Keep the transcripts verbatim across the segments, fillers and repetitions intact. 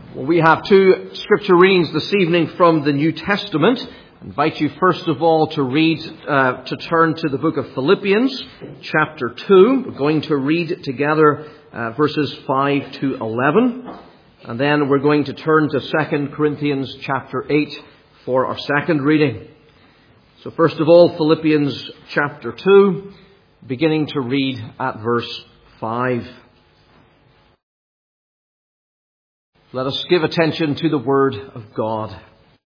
Well, we have two scripture readings this evening from the New Testament. I invite you first of all to read, uh, to turn to the book of Philippians, chapter two. We're going to read together uh, verses five to eleven. And then we're going to turn to Second Corinthians chapter eight for our second reading. So first of all, Philippians chapter two, beginning to read at verse five. Let us give attention to the Word of God.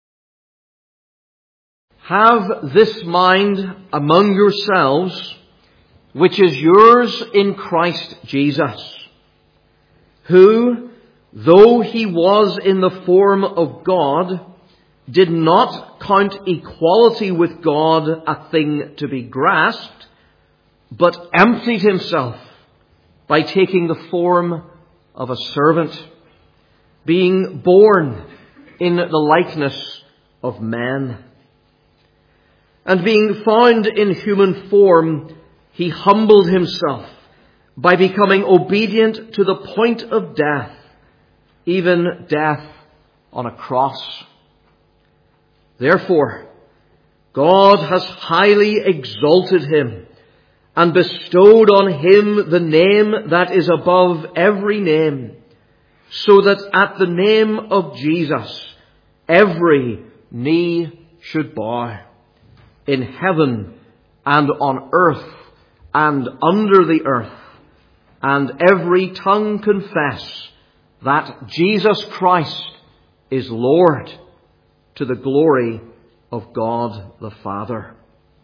Have this mind among yourselves, which is yours in Christ Jesus, who, though he was in the form of God, did not count equality with God a thing to be grasped, but emptied himself by taking the form of a servant, being born in the likeness of men. And being found in human form, he humbled himself by becoming obedient to the point of death, even death on a cross. Therefore, God has highly exalted him and bestowed on him the name that is above every name, so that at the name of Jesus, every knee should bow, in heaven and on earth and under the earth, and every tongue confess that Jesus Christ is Lord, to the glory of God the Father.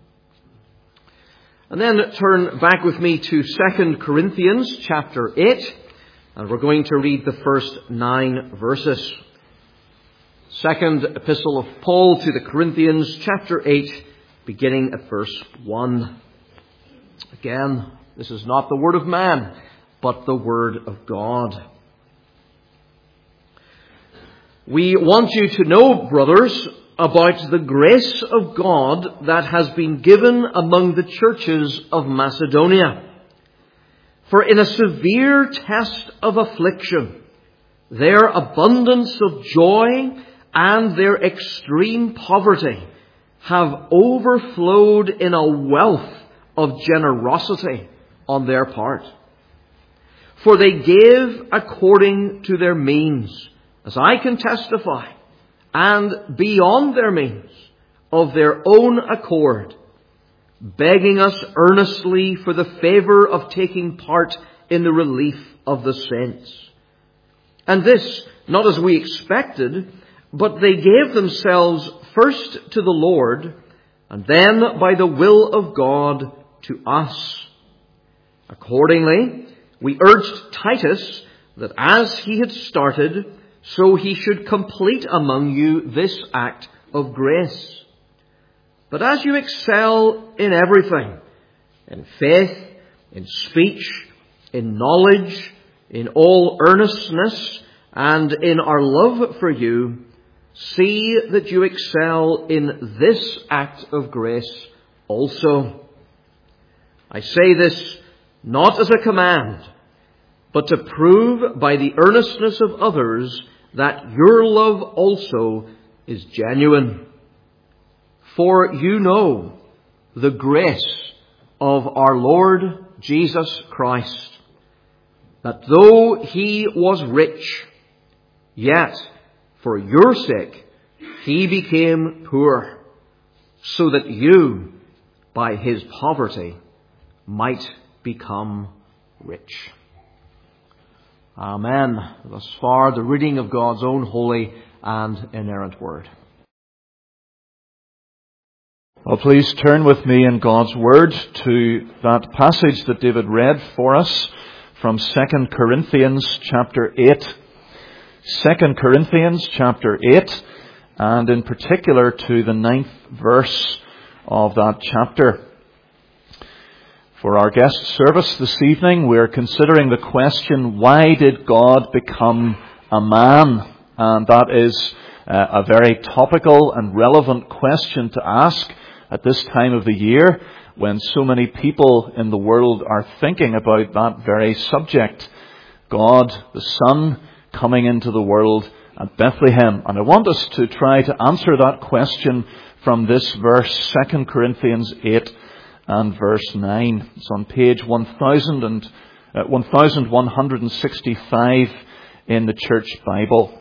And then turn back with me to Second Corinthians chapter eight. And we're going to read the first nine verses. Second epistle of Paul to the Corinthians, chapter eight, beginning at verse one. Again, this is not the word of man, but the word of God. We want you to know, brothers, about the grace of God that has been given among the churches of Macedonia. For in a severe test of affliction, their abundance of joy and their extreme poverty have overflowed in a wealth of generosity on their part. For they gave according to their means, as I can testify, and beyond their means, of their own accord, begging us earnestly for the favour of taking part in the relief of the saints. And this, not as we expected, but they gave themselves first to the Lord, and then by the will of God to us. Accordingly, we urged Titus that as he had started, so he should complete among you this act of grace. But as you excel in everything, in faith, in speech, in knowledge, in all earnestness, and in our love for you, see that you excel in this act of grace also. I say this not as a command, but to prove by the earnestness of others that your love also is genuine. For you know the grace of our Lord Jesus Christ, that though he was rich, yet for your sake he became poor, so that you, by his poverty, might become rich. Amen. Thus far, the reading of God's own holy and inerrant word. Well, please turn with me in God's Word to that passage that David read for us from Second Corinthians chapter eight. Second Corinthians chapter eight, and in particular to the ninth verse of that chapter. For our guest service this evening, we are considering the question, why did God become a man? And that is uh, a very topical and relevant question to ask at this time of the year, when so many people in the world are thinking about that very subject. God, the Son, coming into the world at Bethlehem. And I want us to try to answer that question from this verse, Second Corinthians eight and verse nine. It's on page one thousand and, uh, eleven sixty-five in the Church Bible.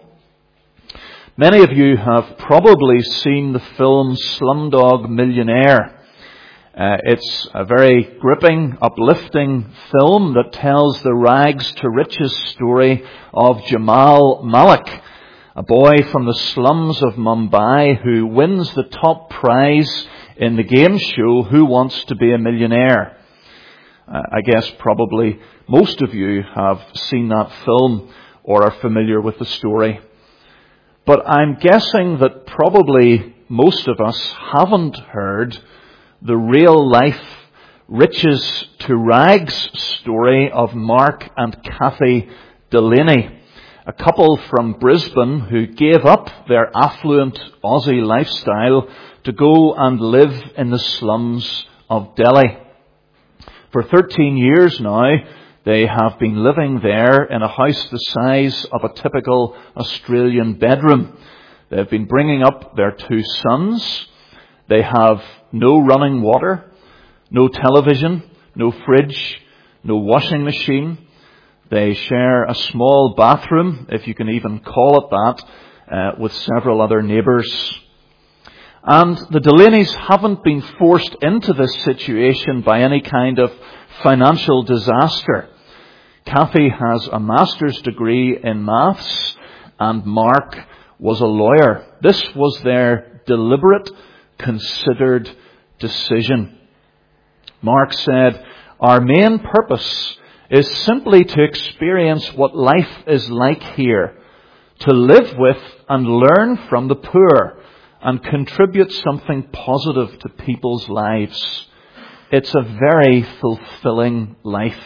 Many of you have probably seen the film Slumdog Millionaire. Uh, it's a very gripping, uplifting film that tells the rags to riches story of Jamal Malik, a boy from the slums of Mumbai who wins the top prize in the game show Who Wants to Be a Millionaire. Uh, I guess probably most of you have seen that film or are familiar with the story. But I'm guessing that probably most of us haven't heard the real life riches to rags story of Mark and Kathy Delaney, a couple from Brisbane who gave up their affluent Aussie lifestyle to go and live in the slums of Delhi. For thirteen years now, they have been living there in a house the size of a typical Australian bedroom. They've been bringing up their two sons. They have no running water, no television, no fridge, no washing machine. They share a small bathroom, if you can even call it that, uh, with several other neighbours. And the Delaneys haven't been forced into this situation by any kind of financial disaster. Kathy has a master's degree in maths, and Mark was a lawyer. This was their deliberate, considered decision. Mark said, "Our main purpose is simply to experience what life is like here, to live with and learn from the poor and contribute something positive to people's lives. It's a very fulfilling life."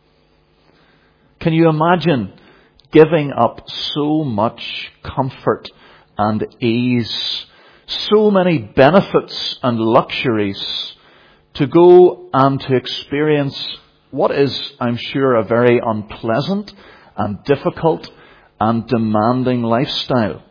Can you imagine giving up so much comfort and ease, so many benefits and luxuries, to go and to experience what is, I'm sure, a very unpleasant and difficult and demanding lifestyle?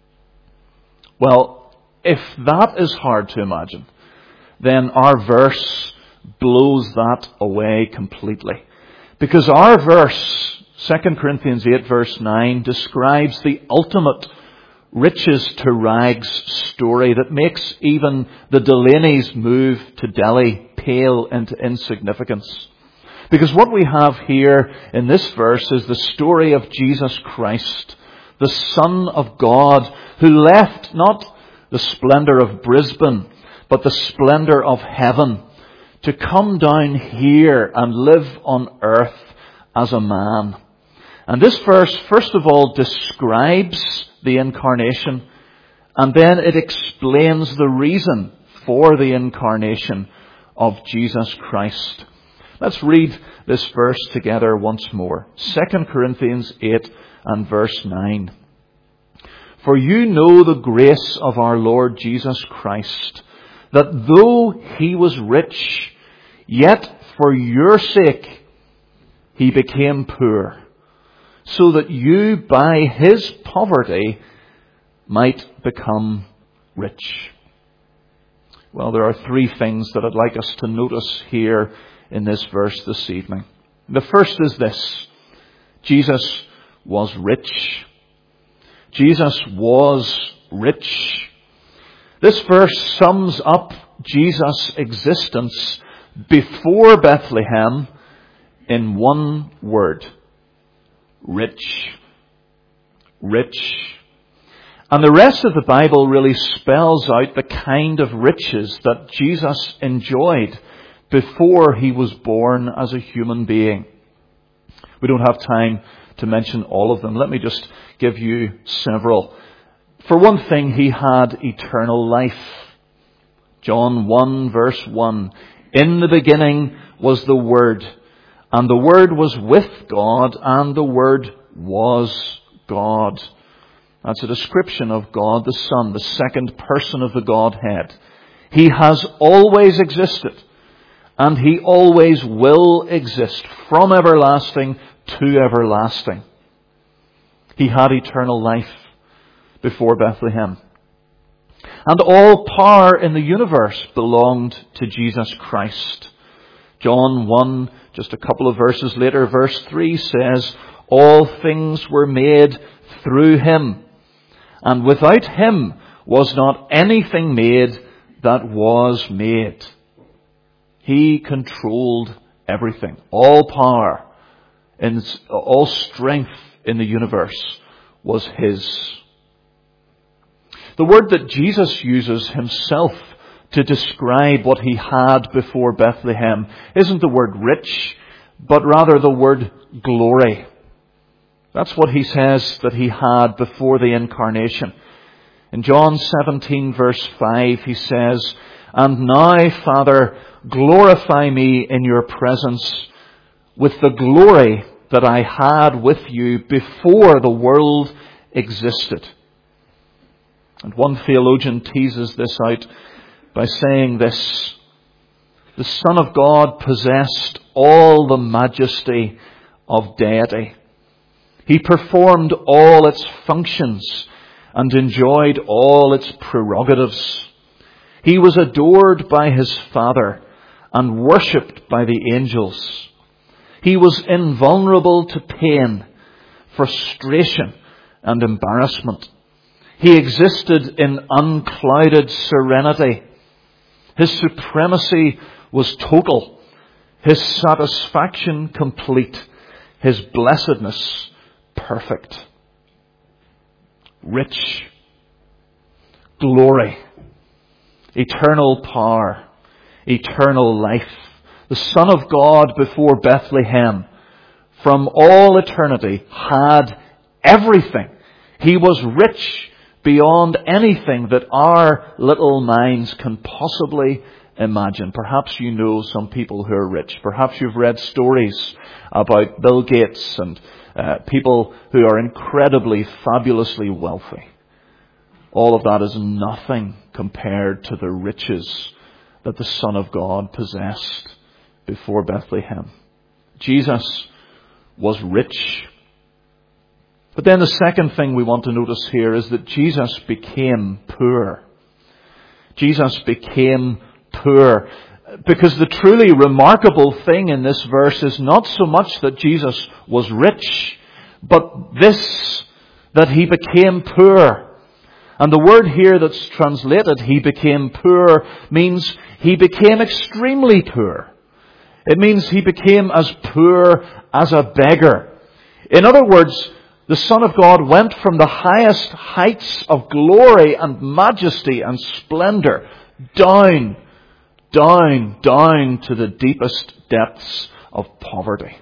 Well, if that is hard to imagine, then our verse blows that away completely. Because our verse, Second Corinthians eight verse nine, describes the ultimate riches to rags story that makes even the Delaneys' move to Delhi pale into insignificance. Because what we have here in this verse is the story of Jesus Christ, the Son of God, who left not the splendour of Brisbane, but the splendour of heaven, to come down here and live on earth as a man. And this verse, first of all, describes the incarnation, and then it explains the reason for the incarnation of Jesus Christ. Let's read this verse together once more. Second Corinthians eight and verse nine. "For you know the grace of our Lord Jesus Christ, that though he was rich, yet for your sake he became poor, so that you by his poverty might become rich." Well, there are three things that I'd like us to notice here in this verse this evening. The first is this: Jesus was rich. Jesus was rich. This verse sums up Jesus' existence before Bethlehem in one word: rich. Rich. And the rest of the Bible really spells out the kind of riches that Jesus enjoyed before he was born as a human being. We don't have time to mention all of them. Let me just give you several. For one thing, he had eternal life. John one verse one. "In the beginning was the Word, and the Word was with God, and the Word was God." That's a description of God the Son, the second person of the Godhead. He has always existed, and he always will exist from everlasting to everlasting. He had eternal life. before Bethlehem. And all power in the universe belonged to Jesus Christ. John one, just a couple of verses later, verse three says, all things were made through him, and without him was not anything made that was made. He controlled everything. All power and all strength in the universe was his. The word that Jesus uses himself to describe what he had before Bethlehem isn't the word rich, but rather the word glory. That's what he says that he had before the incarnation. In John seventeen verse five he says, and now, Father, glorify me in your presence with the glory that I had with you before the world existed. And one theologian teases this out by saying this: the Son of God possessed all the majesty of deity. He performed all its functions and enjoyed all its prerogatives. He was adored by his Father and worshipped by the angels. He was invulnerable to pain, frustration, and embarrassment. He existed in unclouded serenity. His supremacy was total, his satisfaction complete, his blessedness perfect. Rich, glory, eternal power, eternal life. The Son of God before Bethlehem, from all eternity, had everything. He was rich beyond anything that our little minds can possibly imagine. Perhaps you know some people who are rich. Perhaps you've read stories about Bill Gates and uh, people who are incredibly, fabulously wealthy. All of that is nothing compared to the riches that the Son of God possessed before Bethlehem. Jesus was rich. But then the second thing we want to notice here is that Jesus became poor. Jesus became poor. Because the truly remarkable thing in this verse is not so much that Jesus was rich, but this, that he became poor. And the word here that's translated, he became poor, means he became extremely poor. It means he became as poor as a beggar. In other words, the Son of God went from the highest heights of glory and majesty and splendor down, down, down to the deepest depths of poverty.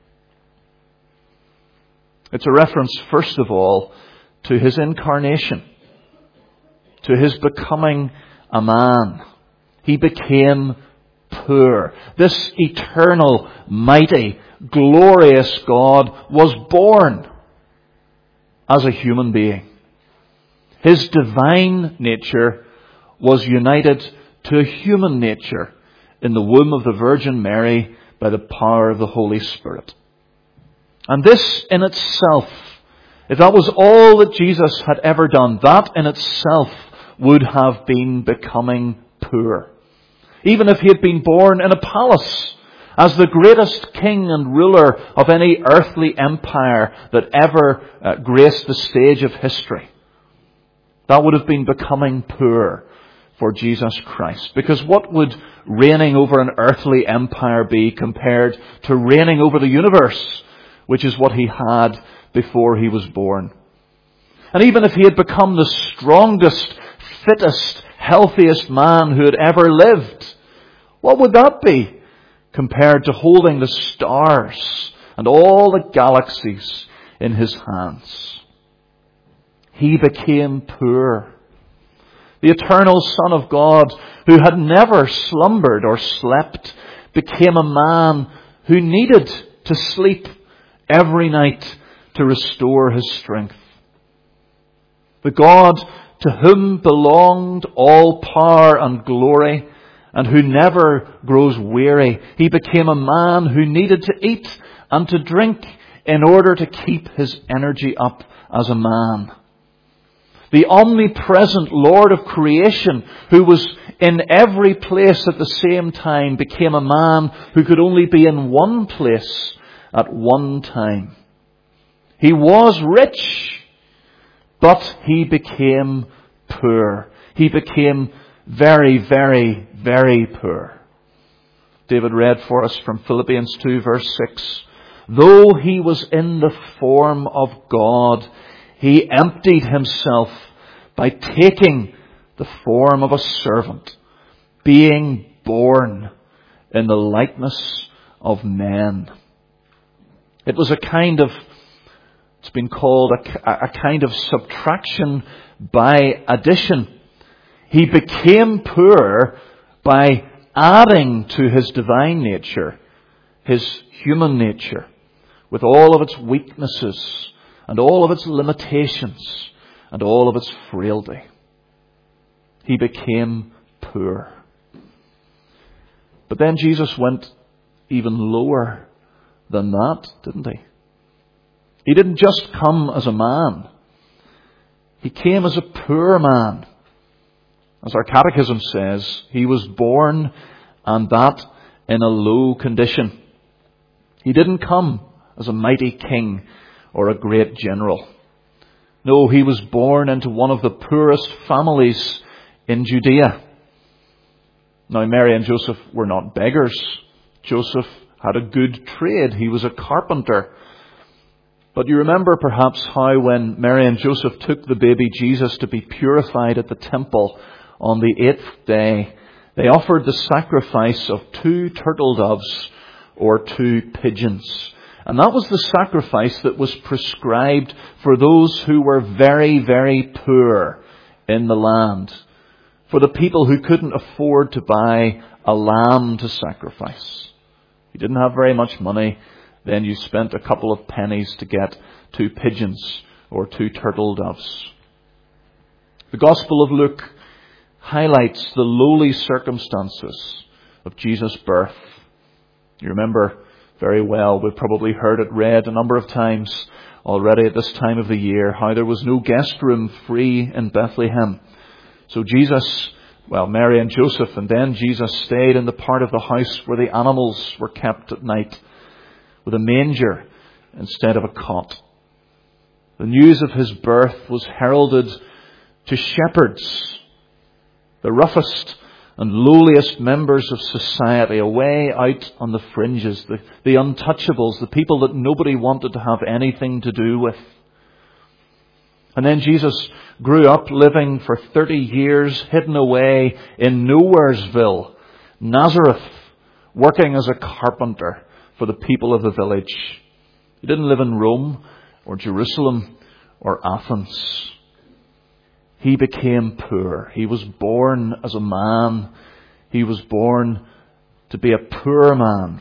It's a reference, first of all, to his incarnation, to his becoming a man. He became poor. This eternal, mighty, glorious God was born as a human being. His divine nature was united to a human nature in the womb of the Virgin Mary by the power of the Holy Spirit. And this in itself, if that was all that Jesus had ever done, that in itself would have been becoming poor. Even if he had been born in a palace as the greatest king and ruler of any earthly empire that ever uh, graced the stage of history, that would have been becoming poor for Jesus Christ. Because what would reigning over an earthly empire be compared to reigning over the universe, which is what he had before he was born? And even if he had become the strongest, fittest, healthiest man who had ever lived, what would that be compared to holding the stars and all the galaxies in his hands? He became poor. The eternal Son of God, who had never slumbered or slept, became a man who needed to sleep every night to restore his strength. The God to whom belonged all power and glory, and who never grows weary, he became a man who needed to eat and to drink in order to keep his energy up as a man. the omnipresent Lord of creation, who was in every place at the same time, became a man who could only be in one place at one time. He was rich, but he became poor. He became very, very, very poor. David read for us from Philippians two, verse six. Though he was in the form of God, he emptied himself by taking the form of a servant, being born in the likeness of men. It was a kind of, it's been called a, a kind of subtraction by addition. He became poor by adding to his divine nature, his human nature, with all of its weaknesses and all of its limitations and all of its frailty. He became poor. But then Jesus went even lower than that, didn't he? He didn't just come as a man. He came as a poor man. As our catechism says, he was born, and that in a low condition. He didn't come as a mighty king or a great general. No, he was born into one of the poorest families in Judea. Now, Mary and Joseph were not beggars. Joseph had a good trade. He was a carpenter. But you remember perhaps how when Mary and Joseph took the baby Jesus to be purified at the temple on the eighth day, they offered the sacrifice of two turtle doves or two pigeons. And that was the sacrifice that was prescribed for those who were very, very poor in the land. For the people who couldn't afford to buy a lamb to sacrifice. You didn't have very much money, then you spent a couple of pennies to get two pigeons or two turtle doves. The Gospel of Luke highlights the lowly circumstances of Jesus' birth. You remember very well, we've probably heard it read a number of times already at this time of the year, how there was no guest room free in Bethlehem. So Jesus, well, Mary and Joseph, and then Jesus stayed in the part of the house where the animals were kept at night, with a manger instead of a cot. The news of his birth was heralded to shepherds, the roughest and lowliest members of society, away out on the fringes, the, the untouchables, the people that nobody wanted to have anything to do with. And then Jesus grew up living for thirty years hidden away in Nowheresville, Nazareth, working as a carpenter for the people of the village. He didn't live in Rome or Jerusalem or Athens. He became poor. He was born as a man. He was born to be a poor man.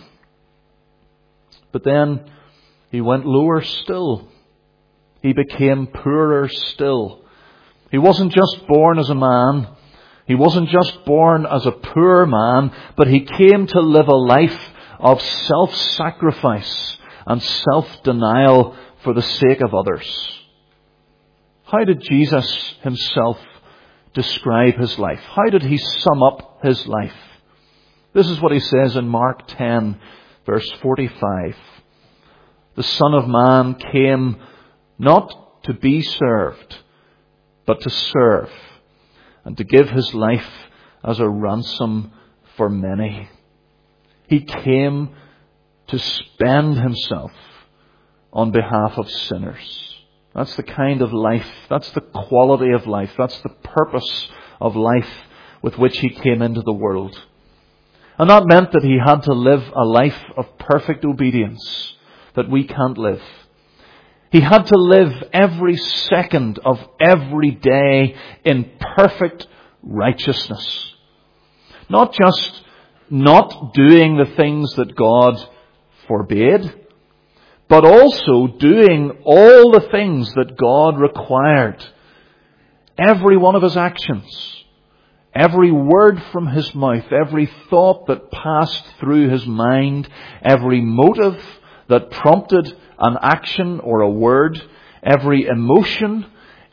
But then he went lower still. He became poorer still. He wasn't just born as a man. He wasn't just born as a poor man, but he came to live a life of self-sacrifice and self-denial for the sake of others. How did Jesus himself describe his life? How did he sum up his life? This is what he says in Mark ten, verse forty-five. The Son of Man came not to be served, but to serve, and to give his life as a ransom for many. He came to spend himself on behalf of sinners. That's the kind of life, that's the quality of life, that's the purpose of life with which he came into the world. And that meant that he had to live a life of perfect obedience that we can't live. He had to live every second of every day in perfect righteousness. Not just not doing the things that God forbade, but also doing all the things that God required. Every one of his actions, every word from his mouth, every thought that passed through his mind, every motive that prompted an action or a word, every emotion,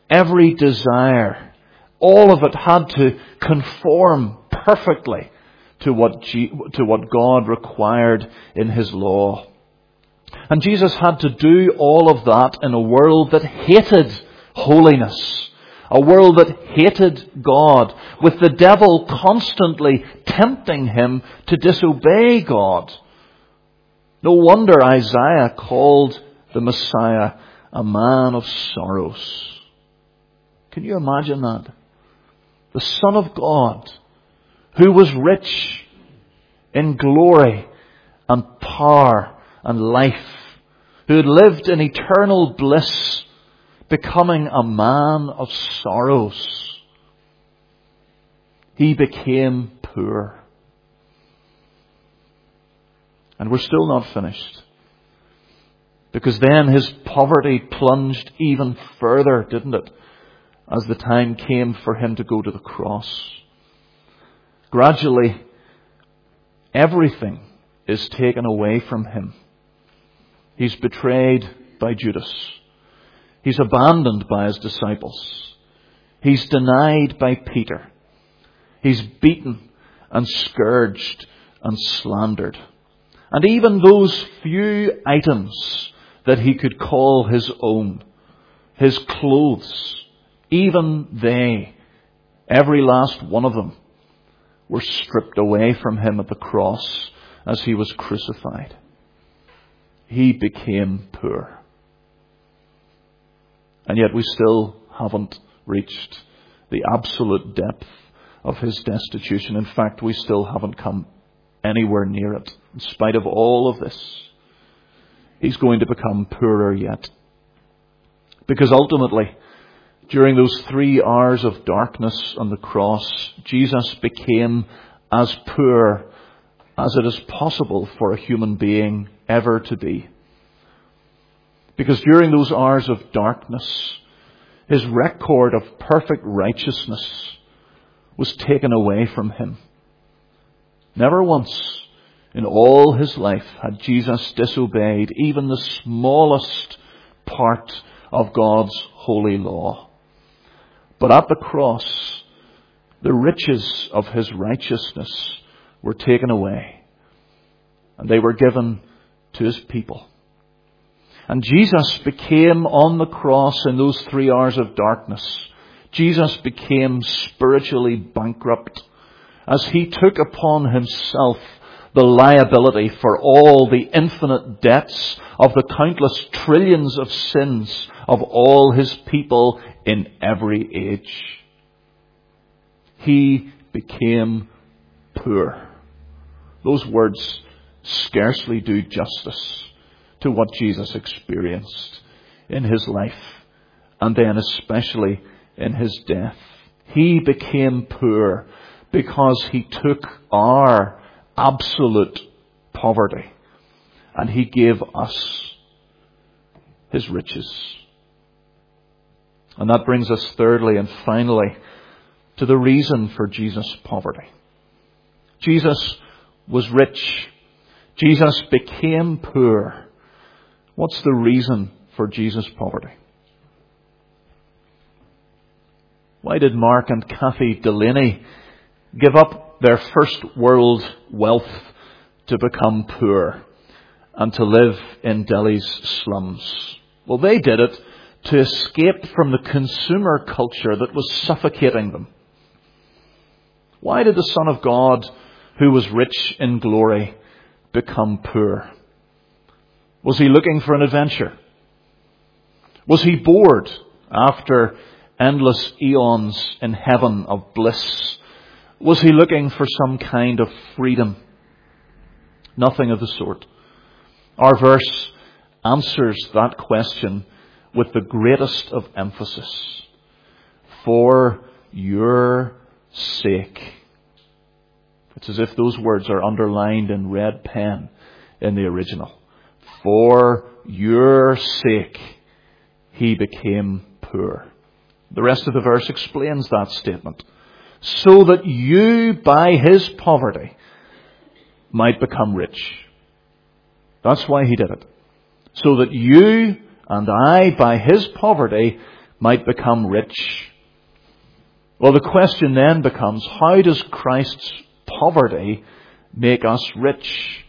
every desire, all of it had to conform perfectly to what, G- to what God required in His law. And Jesus had to do all of that in a world that hated holiness, a world that hated God, with the devil constantly tempting Him to disobey God. No wonder Isaiah called the Messiah a man of sorrows. Can you imagine that? The Son of God, who was rich in glory and power and life, who had lived in eternal bliss, becoming a man of sorrows. He became poor. And we're still not finished. Because then His poverty plunged even further, didn't it? As the time came for Him to go to the cross. Gradually, everything is taken away from Him. He's betrayed by Judas. He's abandoned by His disciples. He's denied by Peter. He's beaten and scourged and slandered. And even those few items that He could call His own, His clothes, even they, every last one of them, were stripped away from Him at the cross as He was crucified. He became poor. And yet we still haven't reached the absolute depth of His destitution. In fact, we still haven't come anywhere near it. In spite of all of this, He's going to become poorer yet. Because ultimately, during those three hours of darkness on the cross, Jesus became as poor as it is possible for a human being ever to be. Because during those hours of darkness, His record of perfect righteousness was taken away from Him. Never once in all His life had Jesus disobeyed even the smallest part of God's holy law. But at the cross, the riches of His righteousness were taken away, and they were given to His people. And Jesus became on the cross in those three hours of darkness. Jesus became spiritually bankrupt as He took upon Himself the liability for all the infinite debts of the countless trillions of sins of all His people in every age. He became poor. Those words scarcely do justice to what Jesus experienced in His life, and then especially in His death. He became poor because He took our absolute poverty and He gave us His riches. And that brings us thirdly and finally to the reason for Jesus' poverty. Jesus was rich. Jesus became poor. What's the reason for Jesus' poverty? Why did Mark and Kathy Delaney give up their first world wealth to become poor and to live in Delhi's slums? Well, they did it to escape from the consumer culture that was suffocating them. Why did the Son of God, who was rich in glory, become poor? Was He looking for an adventure? Was He bored after endless eons in heaven of bliss? Was He looking for some kind of freedom? Nothing of the sort. Our verse answers that question with the greatest of emphasis. For your sake. It's as if those words are underlined in red pen in the original. For your sake, He became poor. The rest of the verse explains that statement. So that you, by His poverty, might become rich. That's why He did it. So that you and I, by His poverty, might become rich. Well, the question then becomes, how does Christ's poverty make us rich?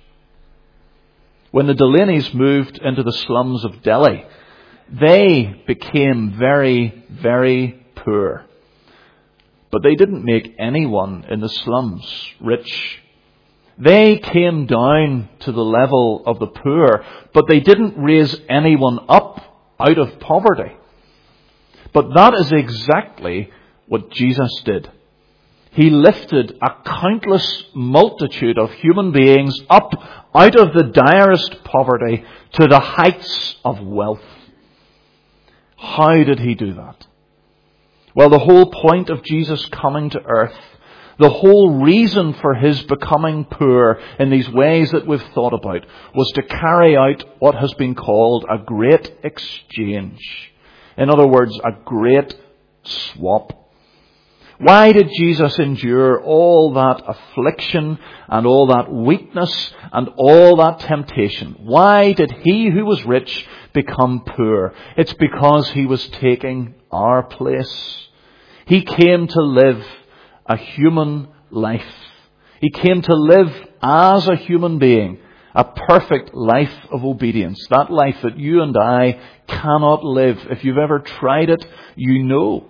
When the Delaney's moved into the slums of Delhi, they became very, very poor. But they didn't make anyone in the slums rich. They came down to the level of the poor, but they didn't raise anyone up out of poverty. But that is exactly what Jesus did. He lifted a countless multitude of human beings up out of the direst poverty to the heights of wealth. How did he do that? Well, the whole point of Jesus coming to earth, the whole reason for his becoming poor in these ways that we've thought about, was to carry out what has been called a great exchange. In other words, a great swap. Why did Jesus endure all that affliction and all that weakness and all that temptation? Why did he who was rich become poor? It's because he was taking our place. He came to live a human life. He came to live as a human being, a perfect life of obedience. That life that you and I cannot live. If you've ever tried it, you know.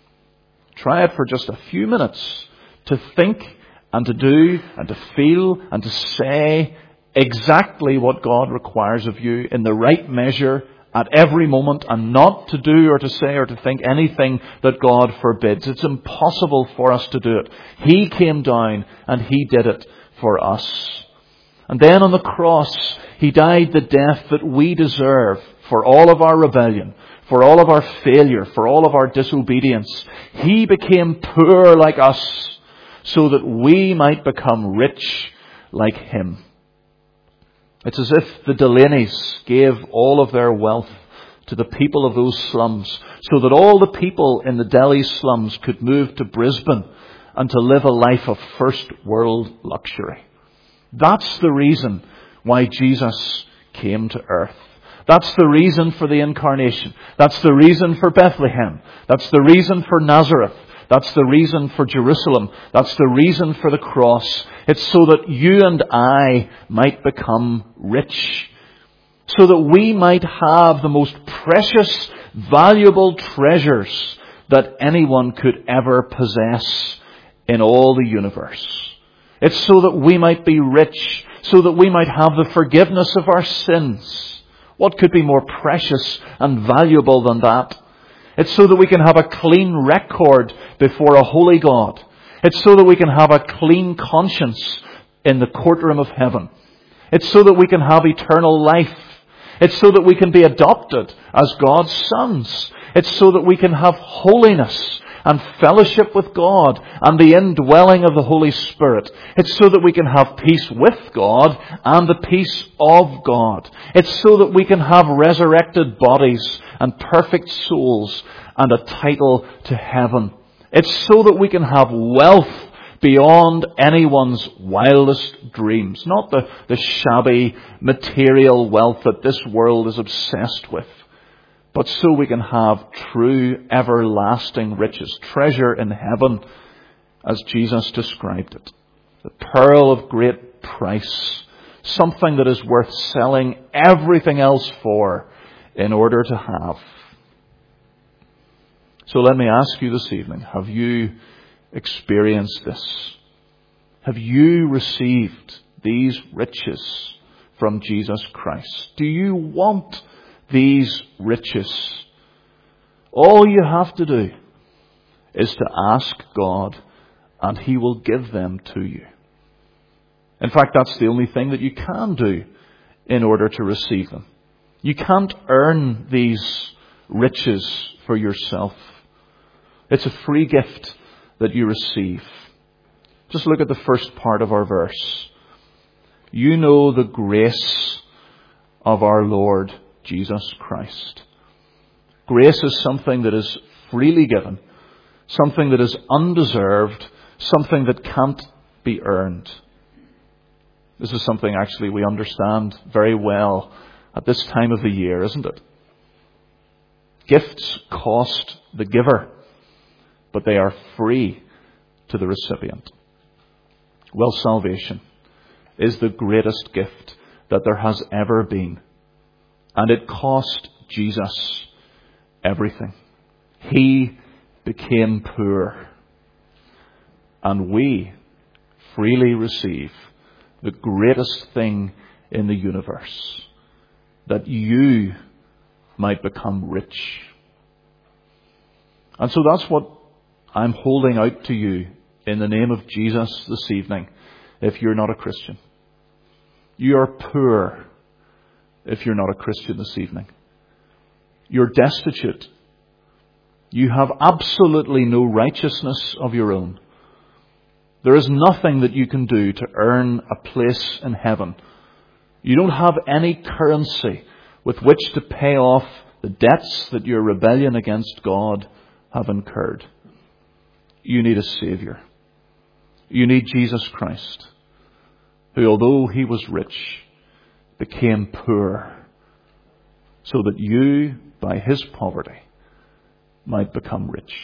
Try it for just a few minutes to think and to do and to feel and to say exactly what God requires of you in the right measure at every moment, and not to do or to say or to think anything that God forbids. It's impossible for us to do it. He came down and he did it for us. And then on the cross, he died the death that we deserve for all of our rebellion, for all of our failure, for all of our disobedience. He became poor like us so that we might become rich like him. It's as if the Delaney's gave all of their wealth to the people of those slums so that all the people in the Delhi slums could move to Brisbane and to live a life of first world luxury. That's the reason why Jesus came to earth. That's the reason for the incarnation. That's the reason for Bethlehem. That's the reason for Nazareth. That's the reason for Jerusalem. That's the reason for the cross. It's so that you and I might become rich. So that we might have the most precious, valuable treasures that anyone could ever possess in all the universe. It's so that we might be rich, so that we might have the forgiveness of our sins. What could be more precious and valuable than that? It's so that we can have a clean record before a holy God. It's so that we can have a clean conscience in the courtroom of heaven. It's so that we can have eternal life. It's so that we can be adopted as God's sons. It's so that we can have holiness and fellowship with God and the indwelling of the Holy Spirit. It's so that we can have peace with God and the peace of God. It's so that we can have resurrected bodies and perfect souls and a title to heaven. It's so that we can have wealth beyond anyone's wildest dreams. Not the, the shabby material wealth that this world is obsessed with. But so we can have true, everlasting riches, treasure in heaven, as Jesus described it. The pearl of great price, something that is worth selling everything else for in order to have. So let me ask you this evening, have you experienced this? Have you received these riches from Jesus Christ? Do you want these riches? All you have to do is to ask God, and he will give them to you. In fact, that's the only thing that you can do in order to receive them. You can't earn these riches for yourself. It's a free gift that you receive. Just look at the first part of our verse. You know the grace of our Lord Jesus Christ. Grace is something that is freely given, something that is undeserved, something that can't be earned. This is something actually we understand very well at this time of the year, isn't it? Gifts cost the giver, but they are free to the recipient. Well, salvation is the greatest gift that there has ever been. And it cost Jesus everything. He became poor. And we freely receive the greatest thing in the universe, that you might become rich. And so that's what I'm holding out to you in the name of Jesus this evening, if you're not a Christian. You are poor if you're not a Christian this evening. You're destitute. You have absolutely no righteousness of your own. There is nothing that you can do to earn a place in heaven. You don't have any currency with which to pay off the debts that your rebellion against God have incurred. You need a Saviour. You need Jesus Christ, who, although he was rich, became poor, so that you, by his poverty, might become rich.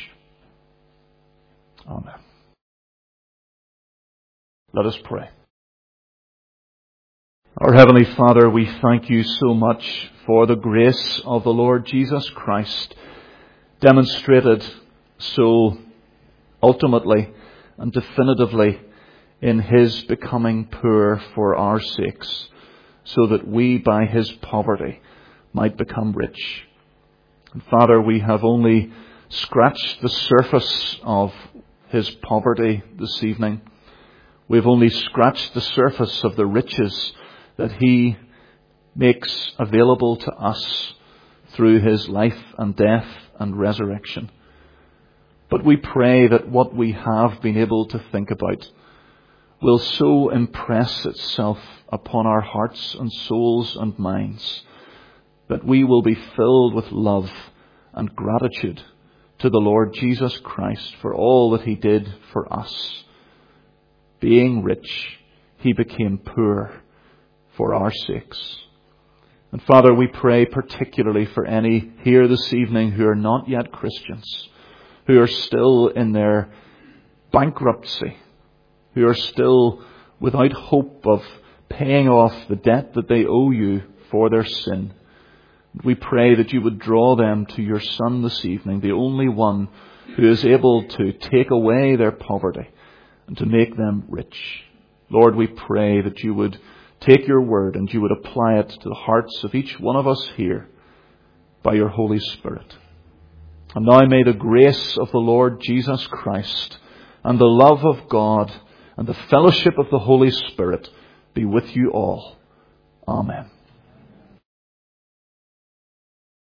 Amen. Let us pray. Our Heavenly Father, we thank you so much for the grace of the Lord Jesus Christ, demonstrated so ultimately and definitively in his becoming poor for our sakes, so that we by his poverty might become rich. And Father, we have only scratched the surface of his poverty this evening. We've only scratched the surface of the riches that he makes available to us through his life and death and resurrection. But we pray that what we have been able to think about will so impress itself upon our hearts and souls and minds that we will be filled with love and gratitude to the Lord Jesus Christ for all that he did for us. Being rich, he became poor for our sakes. And Father, we pray particularly for any here this evening who are not yet Christians, who are still in their bankruptcy, who are still without hope of paying off the debt that they owe you for their sin. We pray that you would draw them to your Son this evening, the only one who is able to take away their poverty and to make them rich. Lord, we pray that you would take your word and you would apply it to the hearts of each one of us here by your Holy Spirit. And now may the grace of the Lord Jesus Christ and the love of God and the fellowship of the Holy Spirit be with you all. Amen.